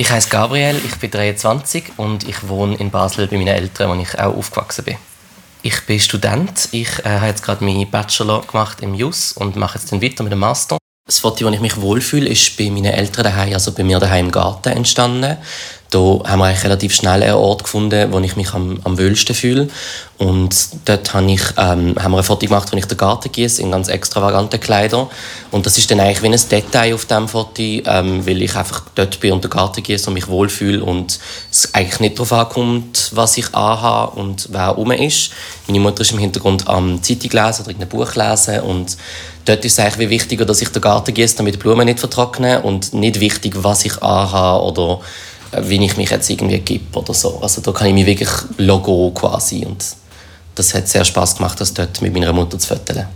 Ich heiße Gabriel, ich bin 23 und ich wohne in Basel bei meinen Eltern, wo ich auch aufgewachsen bin. Ich bin Student, ich habe jetzt gerade meinen Bachelor gemacht im JUS und mache jetzt dann weiter mit dem Master. Das Foto, wo ich mich wohlfühle, ist bei meinen Eltern daheim, also bei mir daheim im Garten entstanden. Da haben wir eigentlich relativ schnell einen Ort gefunden, wo ich mich am wohlsten fühle. Und dort haben wir ein Foto gemacht, wo ich den Garten gieße, in ganz extravaganten Kleidern. Und das ist dann eigentlich wie ein Detail auf diesem Foto, weil ich einfach dort bin und den Garten gieße und mich wohlfühle und es eigentlich nicht darauf ankommt, was ich anhabe und wer herum ist. Meine Mutter ist im Hintergrund am Zeitung lesen oder ein Buch lesen und dort ist es eigentlich wie wichtiger, dass ich den Garten gieße, damit die Blumen nicht vertrocknen und nicht wichtig, was ich anhabe oder wie ich mich jetzt irgendwie gebe oder so. Also da kann ich mich wirklich logo quasi und das hat sehr Spass gemacht, das dort mit meiner Mutter zu fotografieren.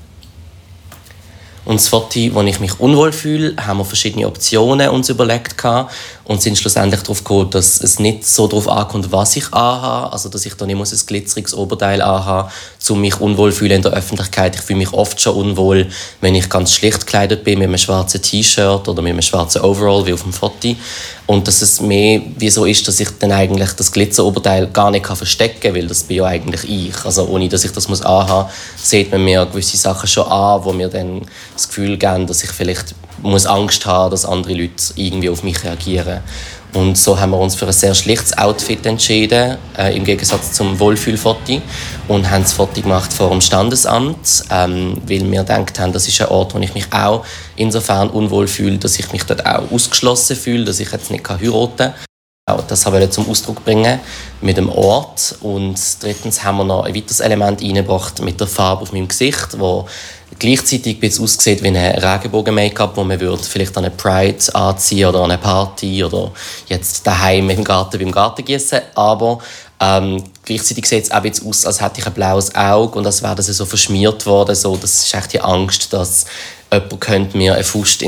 Und das Foto, wo ich mich unwohl fühle, haben wir verschiedene Optionen uns überlegt und sind schlussendlich darauf gekommen, dass es nicht so darauf ankommt, was ich anhabe, also dass ich da nicht ein glitzeriges Oberteil anhabe, um mich unwohl zu fühlen in der Öffentlichkeit. Ich fühle mich oft schon unwohl, wenn ich ganz schlicht gekleidet bin, mit einem schwarzen T-Shirt oder mit einem schwarzen Overall, wie auf dem Foto. Und dass es mehr wie so ist, dass ich dann eigentlich das Glitzeroberteil gar nicht verstecken kann, weil das bin ja eigentlich ich. Also ohne, dass ich das anhaben muss, sieht man mir gewisse Sachen schon an, wo mir dann das Gefühl geben, dass ich vielleicht Angst haben muss, dass andere Leute irgendwie auf mich reagieren. Und so haben wir uns für ein sehr schlichtes Outfit entschieden, im Gegensatz zum Wohlfühlfoto. Und haben das Foto gemacht vor dem Standesamt, weil wir gedacht haben, das ist ein Ort, wo ich mich auch insofern unwohl fühle, dass ich mich dort auch ausgeschlossen fühle, dass ich jetzt nicht heiraten kann. Auch das wollte ich zum Ausdruck bringen mit dem Ort. Und drittens haben wir noch ein weiteres Element eingebracht mit der Farbe auf meinem Gesicht, wo gleichzeitig ein bisschen aussieht wie ein Regenbogen-Make-up, das man vielleicht an eine Pride anziehen oder an eine Party oder jetzt daheim im Garten beim Gartengießen. Aber gleichzeitig sieht es auch ein bisschen aus, als hätte ich ein blaues Auge und als wäre das so verschmiert worden. So, das ist echt die Angst, dass jemand mir eine Faust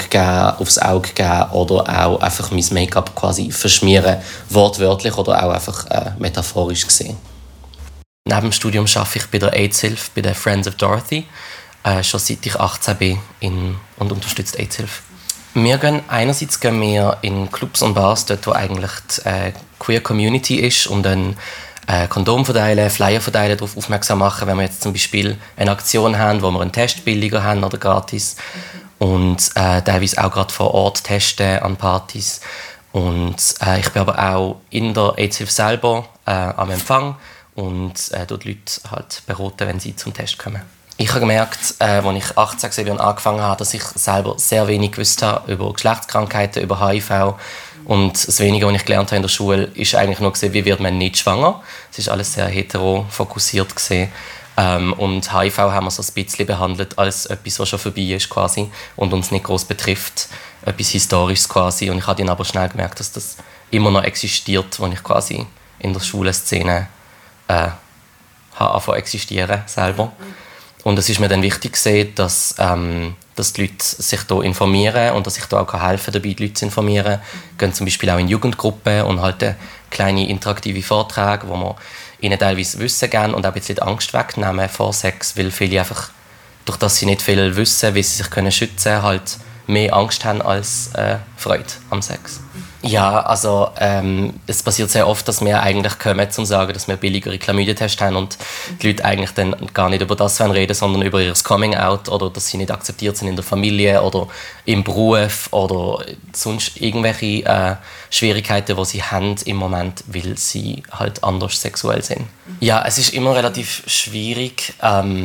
aufs Auge geben oder auch einfach mein Make-up quasi verschmieren, wortwörtlich oder auch einfach metaphorisch gesehen. Neben dem Studium arbeite ich bei der AIDS-Hilfe, bei den Friends of Dorothy, schon seit ich 18 bin und unterstütze AIDS-Hilfe. Einerseits gehen wir in Clubs und Bars, dort wo eigentlich die Queer Community ist und dann Kondom verteilen, Flyer verteilen, darauf aufmerksam machen, wenn wir jetzt zum Beispiel eine Aktion haben, wo wir einen Test billiger haben oder gratis und teilweise auch gerade vor Ort testen an Partys. Und ich bin aber auch in der AIDS-Hilfe selber am Empfang und dort die Leute halt beraten, wenn sie zum Test kommen. Ich habe gemerkt, als ich 18 war und angefangen habe, dass ich selber sehr wenig gewusst habe über Geschlechtskrankheiten, über HIV. Und das Wenige, was ich gelernt habe in der Schule, ist eigentlich nur, wie wird man nicht schwanger. Es war alles sehr hetero-fokussiert. Und HIV haben wir so ein bisschen behandelt als etwas, was schon vorbei ist quasi und uns nicht groß betrifft. Etwas Historisches quasi. Und ich habe dann aber schnell gemerkt, dass das immer noch existiert, als ich quasi in der schwulen Szene angefangen existieren selber. Und es ist mir dann wichtig gewesen, dass die Leute sich hier informieren und dass ich da auch helfen kann, dabei die Leute zu informieren. Wir gehen zum Beispiel auch in Jugendgruppen und halten kleine interaktive Vorträge, wo wir ihnen teilweise Wissen geben und auch ein bisschen die Angst wegnehmen vor Sex, weil viele einfach, durch das sie nicht viel wissen, wie sie sich schützen können, halt mehr Angst haben als Freude am Sex. Ja, also es passiert sehr oft, dass wir eigentlich kommen, um zu sagen, dass wir billigere Chlamydien-Tests haben und die Leute eigentlich dann gar nicht über das reden, sondern über ihr Coming-out oder dass sie nicht akzeptiert sind in der Familie oder im Beruf oder sonst irgendwelche Schwierigkeiten, die sie haben im Moment, weil sie halt anders sexuell sind. Ja, es ist immer relativ schwierig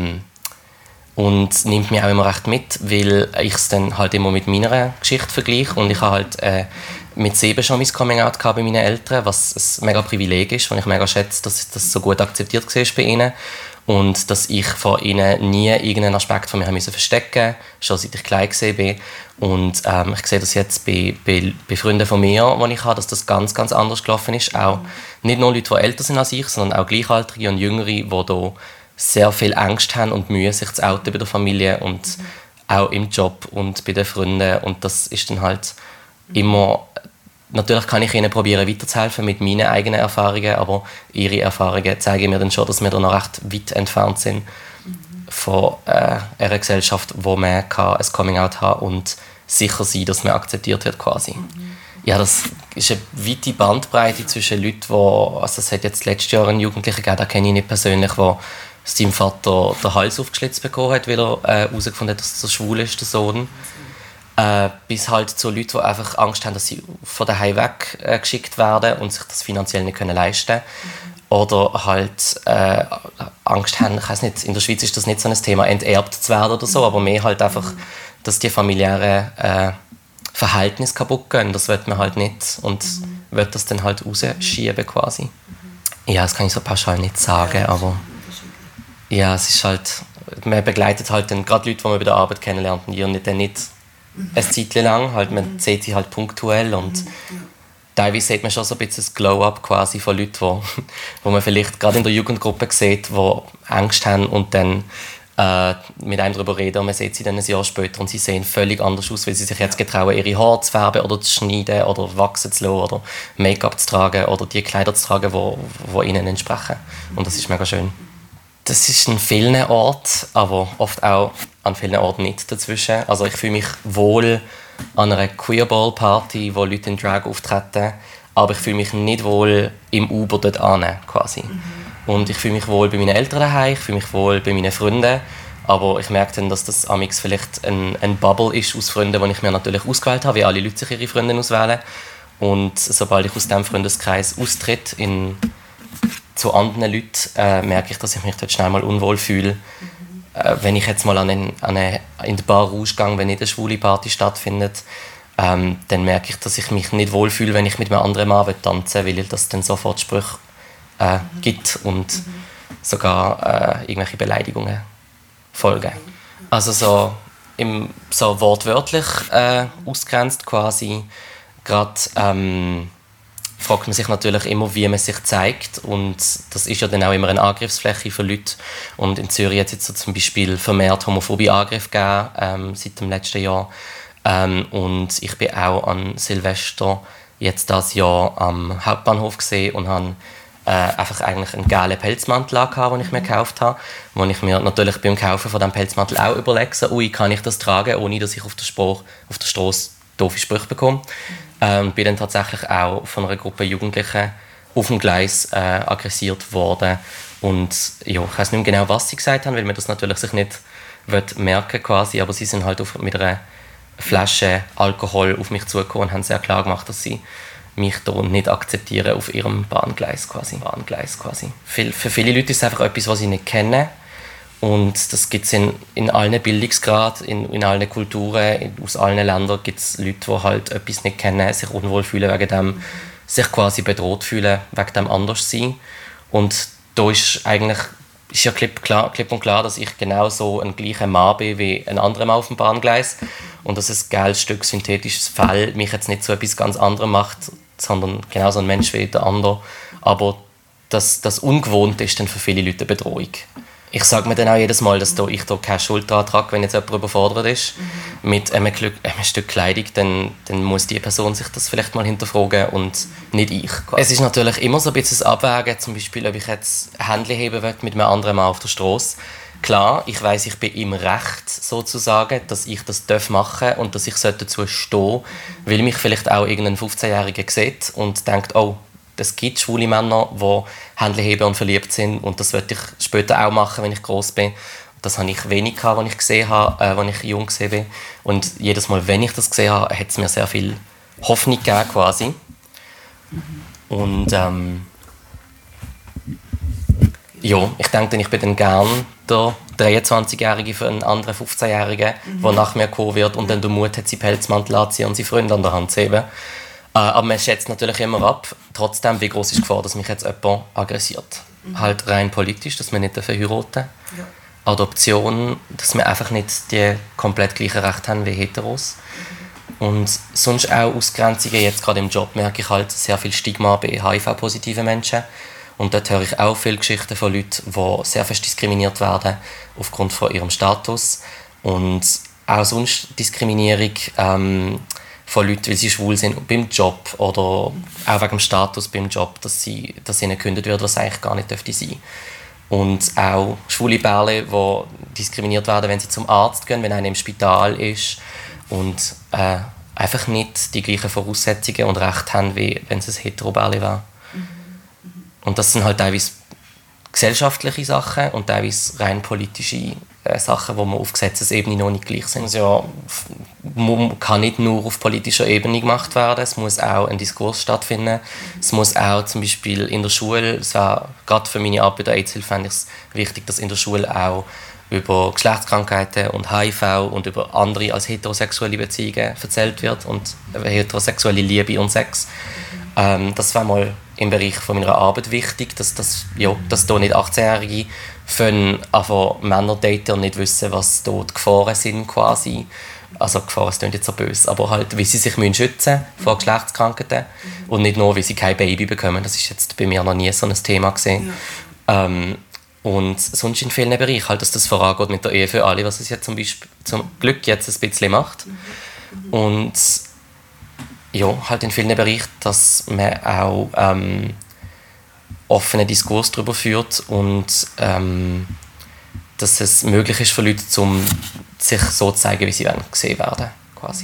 und nimmt mich auch immer recht mit, weil ich es dann halt immer mit meiner Geschichte vergleiche und ich habe halt mit 7 schon mein Coming-out bei meinen Eltern, was ein mega Privileg ist, und ich mega schätze, dass das so gut akzeptiert war bei ihnen und dass ich vor ihnen nie irgendeinen Aspekt von mir verstecken musste, schon seit ich klein war. Und ich sehe das jetzt bei Freunden von mir, die ich habe, dass das ganz, ganz anders gelaufen ist. Auch nicht nur Leute, die älter sind als ich, sondern auch Gleichaltrige und Jüngere, die hier sehr viel Angst haben und Mühe, sich zu outen bei der Familie und auch im Job und bei den Freunden. Und das ist dann halt immer... Natürlich kann ich ihnen probieren, weiterzuhelfen mit meinen eigenen Erfahrungen, aber ihre Erfahrungen zeigen mir dann schon, dass wir da noch recht weit entfernt sind von einer Gesellschaft, wo man ein Coming-out haben kann und sicher sein, dass man akzeptiert wird quasi. Ja, das ist eine weite Bandbreite zwischen Leuten, die, also es hat jetzt letztes Jahr einen Jugendlichen gegeben, den kenne ich nicht persönlich, der seinem Vater den Hals aufgeschlitzt bekommen hat, weil er herausgefunden hat, dass er schwul ist, der Sohn. Bis halt zu Leuten, die einfach Angst haben, dass sie von daheim weg geschickt werden und sich das finanziell nicht leisten können. Oder halt Angst haben, ich weiß nicht, in der Schweiz ist das nicht so ein Thema, enterbt zu werden oder so, aber mehr halt einfach, dass die familiären Verhältnisse kaputt gehen. Das will man halt nicht und will das dann halt rausschieben quasi. Ja, das kann ich so pauschal nicht sagen, aber ja, es ist halt, man begleitet halt dann gerade Leute, die man bei der Arbeit kennenlernt und die dann nicht eine Zeit lang, halt, man sieht sie halt punktuell und teilweise sieht man schon so ein bisschen das Glow-up quasi von Leuten, wo man vielleicht gerade in der Jugendgruppe sieht, die Angst haben und dann mit einem darüber reden und man sieht sie dann ein Jahr später und sie sehen völlig anders aus, weil sie sich jetzt getrauen, ihre Haare zu färben oder zu schneiden oder wachsen zu lassen oder Make-up zu tragen oder die Kleider zu tragen, die ihnen entsprechen. Und das ist mega schön. Das ist an vielen Orten, aber oft auch an vielen Orten nicht dazwischen. Also ich fühle mich wohl an einer Queerball-Party, wo Leute in Drag auftreten, aber ich fühle mich nicht wohl im Uber dort an, quasi. Und ich fühle mich wohl bei meinen Eltern daheim, ich fühle mich wohl bei meinen Freunden, aber ich merke dann, dass das amix vielleicht ein Bubble ist aus Freunden, die ich mir natürlich ausgewählt habe, wie alle Leute sich ihre Freunde auswählen. Und sobald ich aus diesem Freundeskreis austritt zu anderen Leuten, merke ich, dass ich mich dort schnell mal unwohl fühle. Wenn ich jetzt mal in die Bar rausgehe, wenn nicht eine schwule Party stattfindet, dann merke ich, dass ich mich nicht wohlfühle, wenn ich mit einem anderen Mann tanzen will, weil das dann sofort Sprüche gibt und sogar irgendwelche Beleidigungen folgen. Also so wortwörtlich ausgrenzt quasi. Gerade fragt man sich natürlich immer, wie man sich zeigt und das ist ja dann auch immer eine Angriffsfläche für Leute. Und in Zürich hat es jetzt so zum Beispiel vermehrt homophobe Angriffe gegeben, seit dem letzten Jahr. Und ich bin auch an Silvester jetzt dieses Jahr am Hauptbahnhof gesehen und habe einfach eigentlich einen gelben Pelzmantel gehabt, den ich mir gekauft habe. Wo ich mir natürlich beim Kaufen von diesem Pelzmantel auch überlege, kann ich das tragen, ohne dass ich auf der Straße doofe Sprüche bekomme. Bin dann tatsächlich auch von einer Gruppe Jugendlichen auf dem Gleis aggressiert worden. Und ja, ich weiß nicht mehr genau, was sie gesagt haben, weil man das natürlich sich nicht merken quasi, aber sie sind halt mit einer Flasche Alkohol auf mich zugekommen und haben sehr klar gemacht, dass sie mich da nicht akzeptieren auf ihrem Bahngleis quasi. Für viele Leute ist es einfach etwas, was sie nicht kennen. Und das gibt es in allen Bildungsgraden, in allen Kulturen, aus allen Ländern gibt es Leute, die halt etwas nicht kennen, sich unwohl fühlen wegen dem, sich quasi bedroht fühlen wegen dem Anderssein. Und da ist ja klipp und klar, dass ich genau so ein gleicher Mann bin wie ein anderer Mann auf dem Bahngleis. Und dass ein geiles Stück synthetisches Fell mich jetzt nicht zu etwas ganz anderem macht, sondern genauso ein Mensch wie der andere. Aber das Ungewohnte ist dann für viele Leute eine Bedrohung. Ich sage mir dann auch jedes Mal, dass ich da keine Schuld daran trage, wenn jetzt jemand überfordert ist mit einem Stück Kleidung, dann muss die Person sich das vielleicht mal hinterfragen und nicht ich. Es ist natürlich immer so ein bisschen das Abwägen, zum Beispiel, ob ich jetzt Händchen heben will mit einem anderen Mann auf der Straße. Klar, ich weiss, ich bin im Recht sozusagen, dass ich das machen darf und dass ich dazu stehen sollte, weil mich vielleicht auch irgendein 15-Jähriger sieht und denkt, oh, es gibt schwule Männer, die Händchen heben und verliebt sind und das möchte ich später auch machen, wenn ich groß bin. Das habe ich wenig gehabt, als ich gesehen habe, als ich jung war. Und jedes Mal, wenn ich das gesehen habe, hat es mir sehr viel Hoffnung gegeben, quasi. Und ja, ich denke, ich bin dann gern der 23-Jährige für einen anderen 15-Jährigen, der nach mir kommen wird und dann den Mut hat, seinen Pelzmantel anzuziehen und seine Freunde an der Hand zu heben. Aber man schätzt natürlich immer ab, trotzdem, wie groß ist die Gefahr, dass mich jetzt jemand aggressiert. Halt rein politisch, dass wir nicht heiraten dürfen. Ja. Adoption, dass wir einfach nicht die komplett gleichen Rechte haben wie Heteros. Und sonst auch Ausgrenzungen, jetzt gerade im Job merke ich halt sehr viel Stigma bei HIV-positiven Menschen. Und dort höre ich auch viele Geschichten von Leuten, die sehr fest diskriminiert werden aufgrund von ihrem Status. Und auch sonst Diskriminierung von Leuten, weil sie schwul sind beim Job oder auch wegen dem Status beim Job, dass ihnen gekündigt wird, was eigentlich gar nicht dürfte sein. Und auch schwule Bärle, die diskriminiert werden, wenn sie zum Arzt gehen, wenn einer im Spital ist. Und einfach nicht die gleichen Voraussetzungen und Rechte haben, wie wenn es ein Hetero-Bärli wäre. Und das sind halt teilweise gesellschaftliche Sachen und teilweise rein politische Sachen, die auf Gesetzesebene noch nicht gleich sind. Also ja, kann nicht nur auf politischer Ebene gemacht werden, es muss auch ein Diskurs stattfinden. Es muss auch zum Beispiel in der Schule, gerade für meine Arbeit bei der AIDS-Hilfe fände ich es wichtig, dass in der Schule auch über Geschlechtskrankheiten und HIV und über andere als heterosexuelle Beziehungen erzählt wird und heterosexuelle Liebe und Sex. Das war mal im Bereich von meiner Arbeit wichtig, dass da nicht 18-Jährige einfach Männer daten und nicht wissen, was da die Gefahren sind quasi. Also Gefahren, das klingt jetzt so böse, aber halt, wie sie sich schützen müssen vor Geschlechtskrankheiten und nicht nur, wie sie kein Baby bekommen. Das ist jetzt bei mir noch nie so ein Thema gewesen. Ja. Und sonst in vielen Bereichen, halt, dass das vorangeht mit der Ehe für alle, was es jetzt zum Glück jetzt ein bisschen macht. Und ja, halt in vielen Bereichen, dass man auch offenen Diskurs darüber führt und dass es möglich ist für Leute, sich so zu zeigen, wie sie gesehen werden quasi.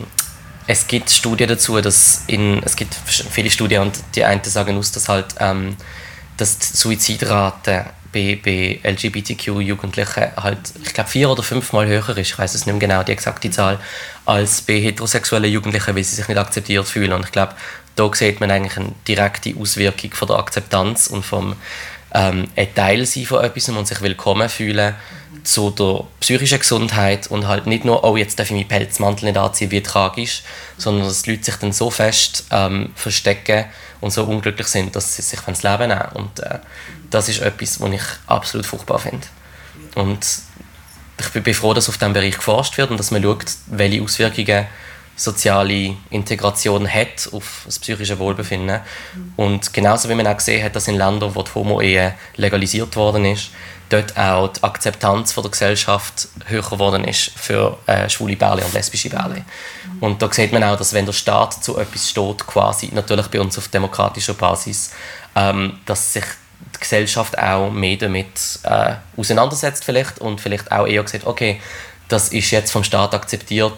Es gibt Studien dazu, es gibt viele Studien und die einen sagen aus, dass halt dass die Suizidrate bei LGBTQ-Jugendlichen halt, ich glaube, 4 oder 5 Mal höher ist, ich weiß es nicht mehr genau, die exakte Zahl, als bei heterosexuellen Jugendlichen, weil sie sich nicht akzeptiert fühlen. Und ich glaube, da sieht man eigentlich eine direkte Auswirkung von der Akzeptanz und vom ein Teil sein von etwas und sich willkommen fühlen zu der psychischen Gesundheit und halt nicht nur, oh, jetzt darf ich meinen Pelzmantel nicht anziehen, wie tragisch, sondern dass die Leute sich dann so fest verstecken und so unglücklich sind, dass sie sich das Leben nehmen. Und das ist etwas, was ich absolut furchtbar finde. Und ich bin froh, dass auf diesem Bereich geforscht wird und dass man schaut, welche Auswirkungen soziale Integration hat auf das psychische Wohlbefinden. Und genauso wie man auch gesehen hat, dass in Ländern, wo die Homo-Ehe legalisiert worden ist, dort auch die Akzeptanz von der Gesellschaft höher geworden ist für schwule Bärli und lesbische Bärli. Und da sieht man auch, dass wenn der Staat zu etwas steht, quasi natürlich bei uns auf demokratischer Basis, dass sich die Gesellschaft auch mehr damit auseinandersetzt vielleicht und vielleicht auch eher sagt, okay, das ist jetzt vom Staat akzeptiert,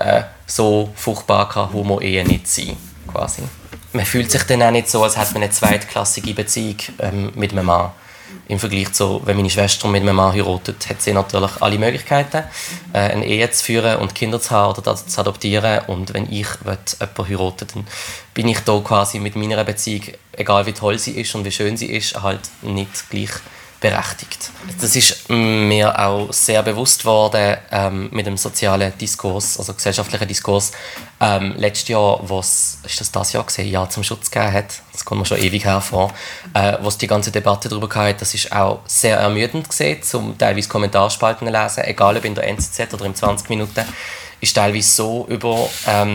so furchtbar kann Homo-Ehe nicht sein, quasi. Man fühlt sich dann auch nicht so, als hätte man eine zweitklassige Beziehung mit einem Mann. Im Vergleich zu, wenn meine Schwester mit einem Mann heiratet, hat sie natürlich alle Möglichkeiten, eine Ehe zu führen und Kinder zu haben oder zu adoptieren. Und wenn ich jemanden heirate, dann bin ich da quasi mit meiner Beziehung, egal wie toll sie ist und wie schön sie ist, halt nicht gleich berechtigt. Das ist mir auch sehr bewusst geworden mit dem sozialen Diskurs, also gesellschaftlichen Diskurs. Letztes Jahr, was das Jahr gesehen, ja zum Schutz gegeben hat, das kommt mir schon ewig hervor, wo es die ganze Debatte darüber gab, das ist auch sehr ermüdend gesehen, zum teilweise Kommentarspalten lesen, egal ob in der NZZ oder im 20 Minuten, ist teilweise so über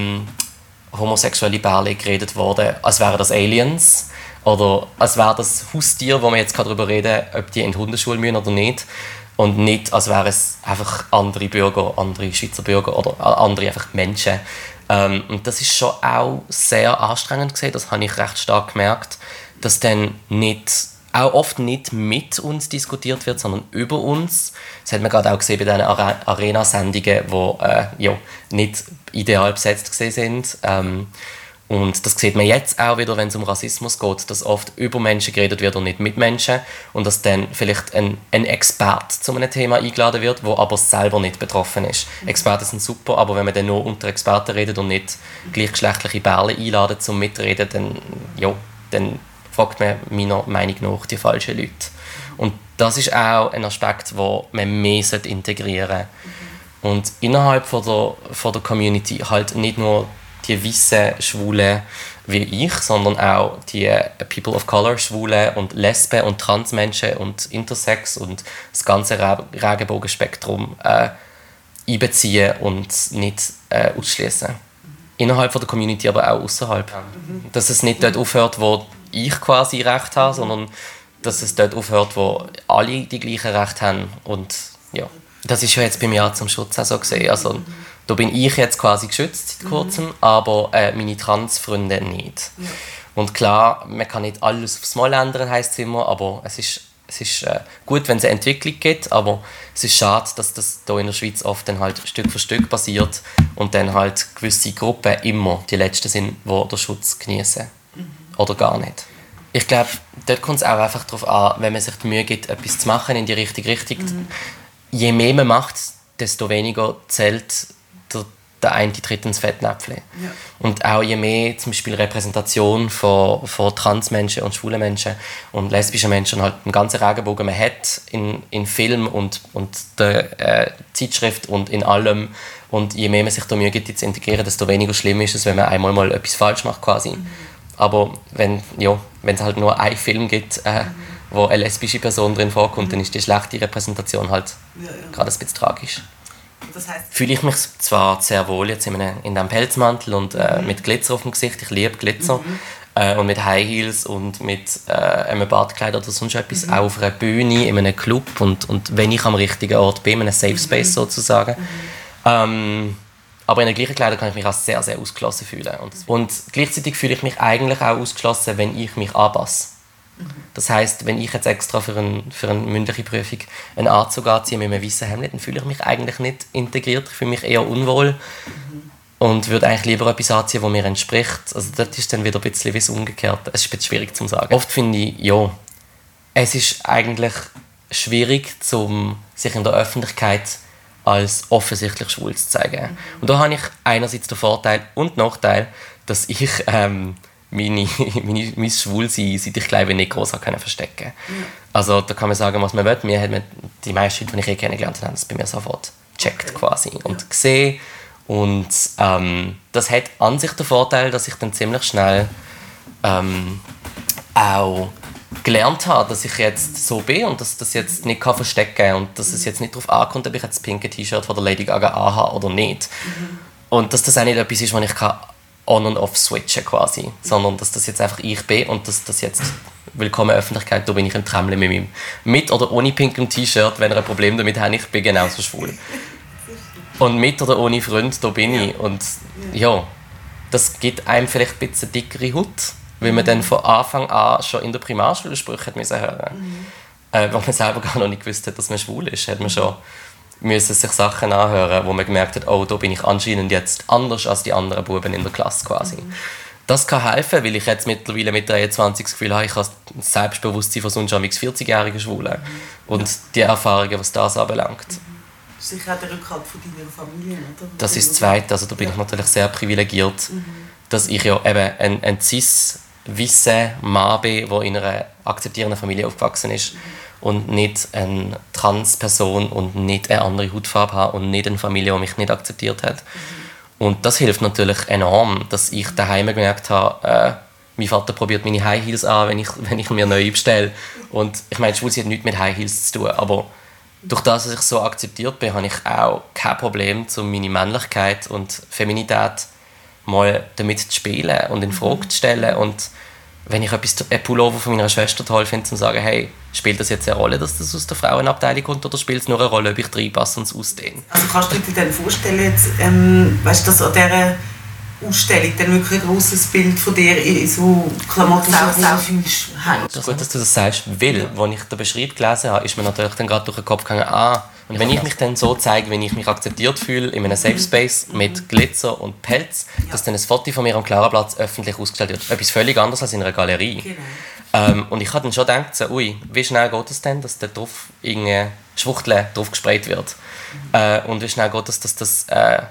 homosexuelle Bärli geredet worden, als wären das Aliens. Oder als wäre das Haustier, wo wir jetzt darüber reden, ob die in die Hundeschule müssen oder nicht. Und nicht, als wären es einfach andere Bürger, andere Schweizer Bürger oder andere einfach Menschen. Und das ist schon auch sehr anstrengend gewesen, das habe ich recht stark gemerkt, dass dann auch oft nicht mit uns diskutiert wird, sondern über uns. Das hat man gerade auch gesehen bei diesen Arena-Sendungen, die nicht ideal besetzt sind. Und das sieht man jetzt auch wieder, wenn es um Rassismus geht, dass oft über Menschen geredet wird und nicht mit Menschen. Und dass dann vielleicht ein Experte zu einem Thema eingeladen wird, der aber selber nicht betroffen ist. Experten sind super, aber wenn man dann nur unter Experten redet und nicht gleichgeschlechtliche Bärle einladen zum Mitreden, dann fragt man meiner Meinung nach die falschen Leute. Und das ist auch ein Aspekt, den man mehr integrieren sollte. Und innerhalb von der Community halt nicht nur die weißen Schwulen wie ich, sondern auch die People of Color, Schwulen und Lesben und Transmenschen und Intersex und das ganze Regenbogenspektrum einbeziehen und nicht ausschließen. Innerhalb von der Community, aber auch außerhalb. Dass es nicht dort aufhört, wo ich quasi Recht habe, sondern dass es dort aufhört, wo alle die gleichen Rechte haben. Und ja, das ist ja jetzt beim Jahr zum Schutz auch so gesehen. Also, da bin ich jetzt quasi geschützt seit kurzem, aber meine Transfreunde nicht. Ja. Und klar, man kann nicht alles aufs Mal ändern, heisst es immer, aber es ist Es ist gut, wenn es eine Entwicklung gibt, aber es ist schade, dass das hier in der Schweiz oft dann halt Stück für Stück passiert und dann halt gewisse Gruppen immer die Letzten sind, die den Schutz genießen. Oder gar nicht. Ich glaube, dort kommt es auch einfach darauf an, wenn man sich die Mühe gibt, etwas zu machen in die richtige Richtung. Je mehr man macht, desto weniger zählt der eine tritt ins Fettnäpfchen. Ja. Und auch je mehr zum Beispiel Repräsentation von Transmenschen und schwulen Menschen und lesbischen Menschen, halt den ganzen Regenbogen man hat in Film und der Zeitschrift und in allem. Und je mehr man sich da Mühe gibt, zu integrieren, desto weniger schlimm ist es, wenn man einmal mal etwas falsch macht quasi. Aber wenn es halt nur einen Film gibt, wo eine lesbische Person drin vorkommt, dann ist die schlechte Repräsentation halt gerade ein bisschen tragisch. Das heisst, fühle ich mich zwar sehr wohl jetzt in diesem Pelzmantel und mit Glitzer auf dem Gesicht, ich liebe Glitzer, und mit High Heels und mit einem Bartkleid oder sonst etwas, auch auf einer Bühne, in einem Club und wenn ich am richtigen Ort bin, in einem Safe Space sozusagen. Aber in den gleichen Kleidern kann ich mich auch sehr, sehr ausgeschlossen fühlen. Und gleichzeitig fühle ich mich eigentlich auch ausgeschlossen, wenn ich mich anpasse. Das heisst, wenn ich jetzt extra für eine mündliche Prüfung einen Anzug anziehe mit einem weißen Hemd, dann fühle ich mich eigentlich nicht integriert. Ich fühle mich eher unwohl und würde eigentlich lieber etwas anziehen, das mir entspricht. Also das ist dann wieder ein bisschen wie das Umgekehrte. Es ist ein bisschen schwierig zu sagen. Oft finde ich, ja, es ist eigentlich schwierig, sich in der Öffentlichkeit als offensichtlich schwul zu zeigen. Und da habe ich einerseits den Vorteil und Nachteil, dass ich mein Schwulsein, seit ich glaube, nicht groß verstecken konnte. Also da kann man sagen, was man will. Mir hat man die meisten Leute, die ich kennengelernt habe, das bei mir sofort gecheckt quasi und gesehen. Und das hat an sich den Vorteil, dass ich dann ziemlich schnell auch gelernt habe, dass ich jetzt so bin und dass das jetzt nicht verstecken kann und dass es jetzt nicht darauf ankommt, ob ich jetzt das pinke T-Shirt von der Lady Gaga anhabe oder nicht. Und dass das auch nicht etwas ist, was ich on- und off-switchen quasi, sondern dass das jetzt einfach ich bin und dass das jetzt willkommen Öffentlichkeit, da bin ich im Tramli mit meinem mit oder ohne pinkem T-Shirt, wenn ihr ein Problem damit habt, ich bin genauso schwul. Und mit oder ohne Freund, da bin ich. Und ja, das gibt einem vielleicht ein bisschen dickere Haut, weil man dann von Anfang an schon in der Primarschule Sprüche hat müssen hören. Weil man selber gar noch nicht gewusst hat, dass man schwul ist, hat man schon müssen sich Sachen anhören, wo man gemerkt hat, oh, da bin ich anscheinend jetzt anders als die anderen Buben in der Klasse quasi. Das kann helfen, weil ich jetzt mittlerweile mit 23 das Gefühl habe, ich habe das Selbstbewusstsein von sonst 40-jährigen Schwulen und die Erfahrungen, was das anbelangt. Sicher auch der Rückhalt von deiner Familie, oder? Das ist das Zweite, also da bin ich natürlich sehr privilegiert, dass ich ja eben ein cis-weißer Mann bin, der in einer akzeptierenden Familie aufgewachsen ist und nicht eine Transperson und nicht eine andere Hautfarbe habe und nicht eine Familie, die mich nicht akzeptiert hat. Und das hilft natürlich enorm, dass ich daheim gemerkt habe, mein Vater probiert meine High Heels an, wenn ich mir neu bestelle. Und ich meine, Schwulsein hat nichts mit High Heels zu tun, aber durch das, dass ich so akzeptiert bin, habe ich auch kein Problem, meine Männlichkeit und Feminität mal damit zu spielen und in Frage zu stellen. Und wenn ich einen Pullover von meiner Schwester toll finde, zu sagen, hey, spielt das jetzt eine Rolle, dass das aus der Frauenabteilung kommt, oder spielt es nur eine Rolle, ob ich reinpasse und es ausdehne? Also kannst du dir dann vorstellen, jetzt, weißt du, dass an dieser Ausstellung dann wirklich ein grosses Bild von dir in so Klamotten fühlst? Das ist gut, dass du das sagst, weil, als ich den Beschreib gelesen habe, ist mir natürlich dann gerade durch den Kopf gegangen, und wenn ich mich dann so zeige, wenn ich mich akzeptiert fühle, in einem Safe Space mit Glitzer und Pelz, dass dann ein Foto von mir am Klarenplatz öffentlich ausgestellt wird. Etwas völlig anderes als in einer Galerie. Genau. Und ich habe dann schon gedacht, so, wie schnell geht es denn, dass da drauf irgendeine Schwuchtel drauf gesprayt wird? Und wie schnell geht es, dass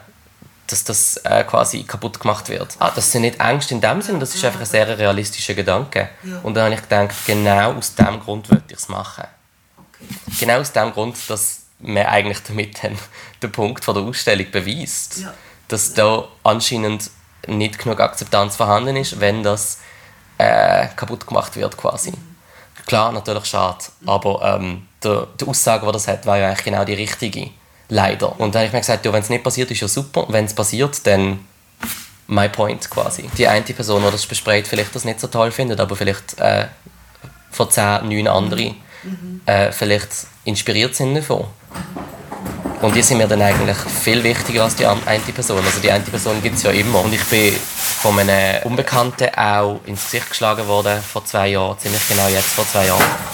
das quasi kaputt gemacht wird? Das sind nicht Ängste in dem Sinne, das ist einfach ein sehr realistischer Gedanke. Ja. Und dann habe ich gedacht, genau aus diesem Grund würde ich es machen. Okay. Genau aus dem Grund, dass man eigentlich damit den Punkt von der Ausstellung beweist, dass da anscheinend nicht genug Akzeptanz vorhanden ist, wenn das kaputt gemacht wird quasi. Klar, natürlich schade, aber die Aussage, die das hat, war ja eigentlich genau die richtige. Leider. Und dann habe ich mir gesagt, wenn es nicht passiert, ist ja super. Wenn es passiert, dann my point quasi. Die eine Person, die das bespreit, vielleicht das nicht so toll findet, aber vielleicht von 10, 9 andere vielleicht inspiriert sind davon. Und die sind mir dann eigentlich viel wichtiger als die eine Person. Also die eine Person gibt es ja immer. Und ich bin von einem Unbekannten auch ins Gesicht geschlagen worden vor 2 Jahren, ziemlich genau jetzt vor 2 Jahren.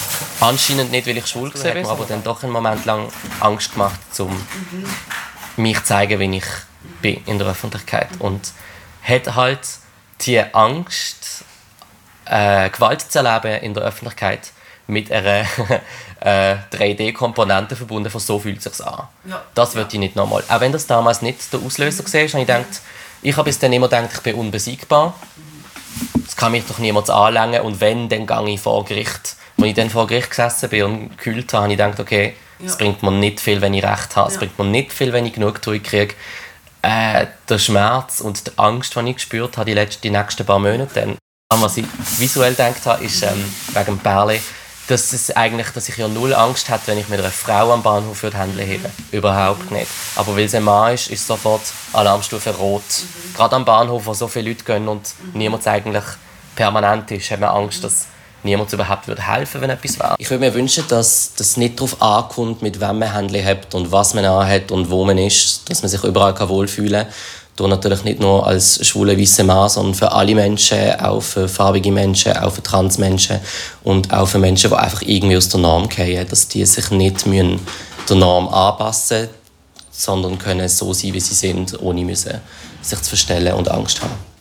Anscheinend nicht, weil ich schwul war, aber dann doch einen Moment lang Angst gemacht, um mich zu zeigen, wie ich bin in der Öffentlichkeit. Und hat halt die Angst, Gewalt zu erleben in der Öffentlichkeit mit einer 3D-Komponente verbunden, von so fühlt es sich an. Ja. Das würde ich nicht nochmal. Auch wenn das damals nicht der Auslöser war, habe ich gedacht, ich habe bis dann immer gedacht, ich bin unbesiegbar. Das kann mich doch niemand anlängen und wenn, dann gehe ich vor Gericht. Als ich dann vor Gericht gesessen bin und gekühlt habe, habe ich gedacht, okay, es bringt mir nicht viel, wenn ich Recht habe. Es bringt mir nicht viel, wenn ich Genugtuung kriege. Der Schmerz und die Angst, die ich gespürt habe die nächsten paar Monate, dann, was ich visuell gedacht habe, ist wegen dem Pärli, dass ich ja null Angst hätte, wenn ich mit einer Frau am Bahnhof die Hände hebe. Überhaupt nicht. Aber weil es ein Mann ist sofort Alarmstufe rot. Gerade am Bahnhof, wo so viele Leute gehen und niemand eigentlich permanent ist, hat man Angst, dass niemand überhaupt helfen würde, wenn etwas wäre. Ich würde mir wünschen, dass das nicht darauf ankommt, mit wem man Hände hat und was man anhat und wo man ist, dass man sich überall wohlfühlen kann. Da natürlich nicht nur als schwuler weißer Mann, sondern für alle Menschen, auch für farbige Menschen, auch für Transmenschen und auch für Menschen, die einfach irgendwie aus der Norm fallen, dass die sich nicht der Norm anpassen müssen, sondern können so sein, wie sie sind, ohne müssen sich zu verstellen und Angst haben.